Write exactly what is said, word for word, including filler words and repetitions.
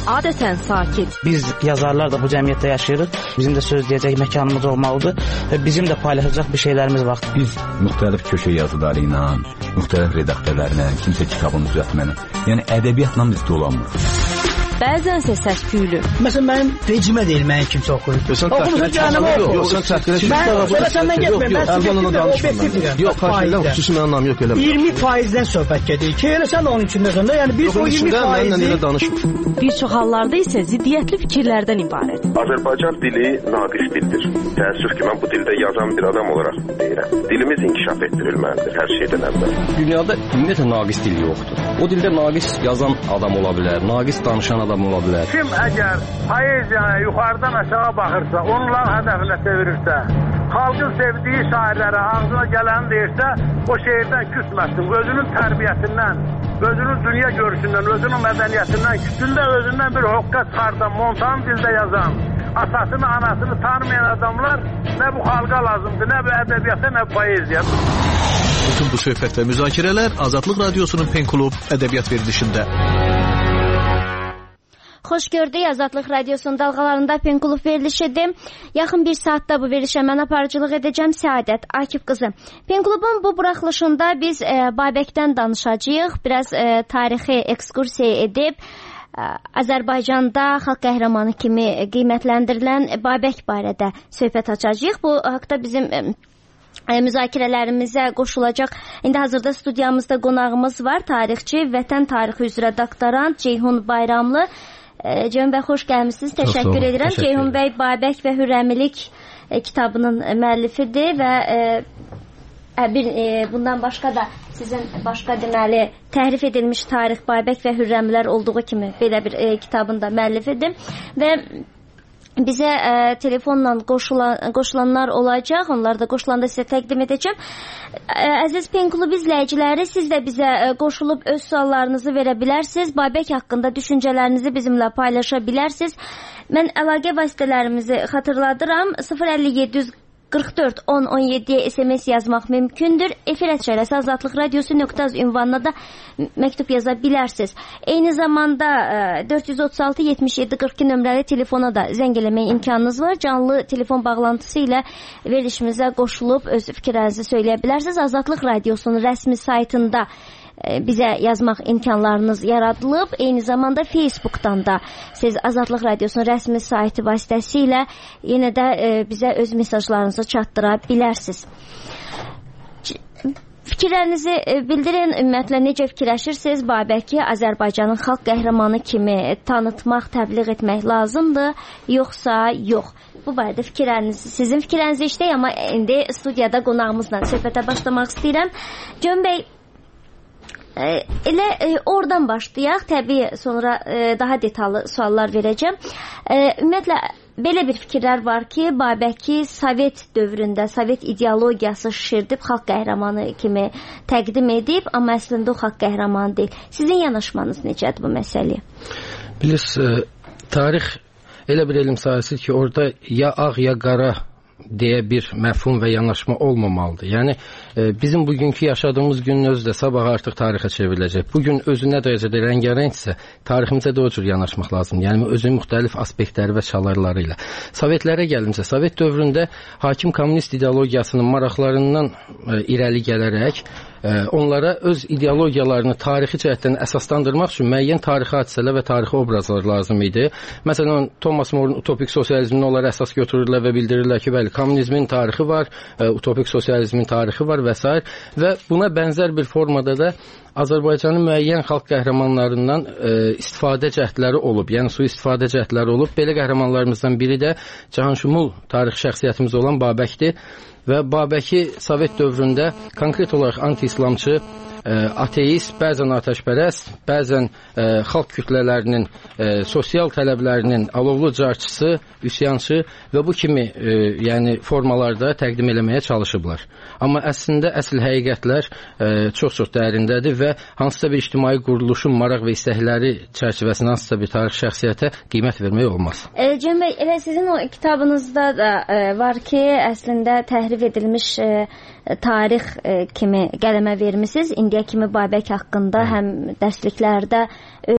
adətən sakit. Biz yazarlar da bu cəmiyyətdə yaşayırıq. Bizim də söz deyəcək məkanımız olmalıdır və bizim də paylaşacaq bir şeylərimiz var. Biz müxtəlif köşə yazıları ilə, müxtəlif redaktörlərlə, kimsə kitabını düzəltməni, yəni ədəbiyyatla biz dolanmırıq. Bəzənsə səs-küylü. Məsələn, mənim vecimə deyil, mənim kimsə oxuyur. Oxumuza canımı oxuyur. Yox, sən təhqilə çıxır. Mən sonra səndən getməyim. Mən sizə danışmıram. Yox, xahiş xüsusi mənim anlamı yox elə. iyirmi faizdən söhbət gedir ki, elə sən onun içində sonra, yəni biz o iyirmi faizi... Bir çox hallarda isə ziddiyyətli fikirlərdən ibarət. Azərbaycan dili naqis dildir. Təəssüf ki, mən bu dildə yazan bir adam olaraq deyirəm. Dilimiz inkişaf etdirilməlidir hər şeydən əvvəl. Dünyada ümumiyyətlə naqis dil yoxdur. O dildə naqis yazan adam ola bilər, naqis danışan adam ola bilər. Kim əgər poeziyaya yuxarıdan aşağı baxırsa, onların hədəfinə çevirirsə, xalqın sevdiyi şairlərə ağzına gələni deyirsə, o şeirdən küsməsin. Özünün tərbiyəsindən, özünün dünya görüşündən, özünün mədəniyyətindən, küsündə özündən bir hoqqa çıxardan, montan dildə yazan, atasını, anasını tanımayan adamlar nə bu xalqa lazımdır, nə bu ədəbiyyata, nə bu poeziya. Bütün bu söhbət və müzakirələr Azadlıq Radiosunun Pen Klub ədəbiyyat verilişində. Xoş gördük, Azadlıq Radiosunun dalğalarında Pen Klub verilişidir. Yaxın bir saatda bu verilişə mən aparıcılıq edəcəm, Səadət Akif qızı. Pen Klubun bu buraxılışında biz e, Babəkdən danışacağıq, biraz e, tarixi ekskursiya edib, e, Azərbaycanda xalq qəhrəmanı kimi qiymətləndirilən Babək barədə söhbət açacağıq. Bu haqda bizim... E, müzakirələrimizə qoşulacaq. İndi hazırda studiyamızda qonağımız var. Tarixçi, vətən tarixi üzrə doktorant Ceyhun Bayramlı. E, Ceyhun bəy, xoş gəlmişsiniz. Təşəkkür edirəm. Təşəkkür Ceyhun bəy Babək və Hürrəmilik e, kitabının müəllifidir və e, bir e, bundan başqa da sizin başqa deməli təhrif edilmiş tarix Babək və Hürrəmilər olduğu kimi belə bir e, kitabın da müəllifidir və bizə e, telefonla qoşulan, qoşulanlar olacaq. Onlar da qoşulanda sizə təqdim edəcəm. E, əziz Pen Klub izləyiciləri, siz də bizə e, qoşulub öz suallarınızı verə bilərsiniz. Babək haqqında düşüncələrinizi bizimlə paylaşa bilərsiniz. Mən əlaqə vasitələrimizi xatırladıram. sıfır əlli yeddi yüz qırx dörd on on yeddiyə S M S yazmaq mümkündür. Efir əşarəsi azadlıq radiosu nöqtə az ünvanına da məktub yaza bilərsiniz. Eyni zamanda dörd yüz otuz altı yetmiş yeddi qırx iki nömrəli telefona da zəng eləməyə imkanınız var. Canlı telefon bağlantısı ilə verilişimizə qoşulub öz fikirlərinizi söyləyə bilərsiniz. Azadlıq radiosunun rəsmi saytında bizə yazmaq imkanlarınız yaradılıb. Eyni zamanda Facebook'dan da siz Azadlıq Radiosunun rəsmi saiti vasitəsilə yenə də e, bizə öz mesajlarınızı çatdıra bilərsiniz. Fikirlərinizi bildirin, ümumiyyətlə necə fikirləşirsiniz? Babəki Azərbaycanın xalq qəhrəmanı kimi tanıtmaq, təbliğ etmək lazımdır, yoxsa yox? Bu barədə fikirlərinizi, sizin fikirlərinizi işləyək, amma indi studiyada qonağımızla söhbətə başlamaq istəyirəm. Ceyhun bəy, elə e, oradan başlayaq. Təbii sonra e, daha detallı suallar verəcəm. E, ümumiyyətlə belə bir fikirlər var ki, Babəki Sovet dövründə Sovet ideologiyası şişirdib xalq qəhrəmanı kimi təqdim edib, amma əslində o xalq qəhrəmanı deyil. Sizin yanaşmanız necədir bu məsələyə? Bilirsiniz, tarix elə bir elm sahəsidir ki, orada ya ağ ya qara deyə bir məfhum və yanaşma olmamalıdır. Yəni e, bizim bugünkü yaşadığımız günün özü də sabah artıq tarixə çevriləcək. Bugün özü nə dərəcədə rəngarəngsə, tariximizə də o cür yanaşmaq lazımdır. Yəni özünün müxtəlif aspektləri və çalarları ilə. Sovetlərə gəlincə, Sovet dövründə hakim kommunist ideologiyasının maraqlarından e, irəli gələrək e, onlara öz ideologiyalarını tarixi cəhətdən əsaslandırmaq üçün müəyyən tarixi hadisələr və tarixi obrazlar lazım idi. Məsələn, Thomas More'un utopik sosializmini onlar əsas götürürlər və bildirirlər ki, bəli, kommunizmin tarixi var, e, utopik sosializmin tarixi var və s. və buna bənzər bir formada da Azərbaycanın müəyyən xalq qəhrəmanlarından e, istifadə cəhdləri olub, yəni su istifadə cəhdləri olub. Belə qəhrəmanlarımızdan biri də Cahanşumul tarixi şəxsiyyətimiz olan Babəkdir və Babəki Sovet dövründə konkret olaraq anti-islamçı, e, ateist, bəzən atəşpərəst, bəzən e, xalq kütlələrinin e, sosial tələblərinin alovlu carçısı, üsyançı və bu kimi e, yəni formalarda təqdim eləməyə çalışıblar. Amma əslində əsl həqiqətlər e, çox-çox dərindədir və hansısa bir ictimai quruluşun maraq və istəkləri çərçivəsində hansısa bir tarix şəxsiyyətə qiymət vermək olmaz. E, Cem bəy, elə sizin o kitabınızda da e, var ki, əslində təhrif edilmiş e, tarix e, kimi qələmə vermisiniz. İndiyə kimi Babək haqqında həm dərsliklərdə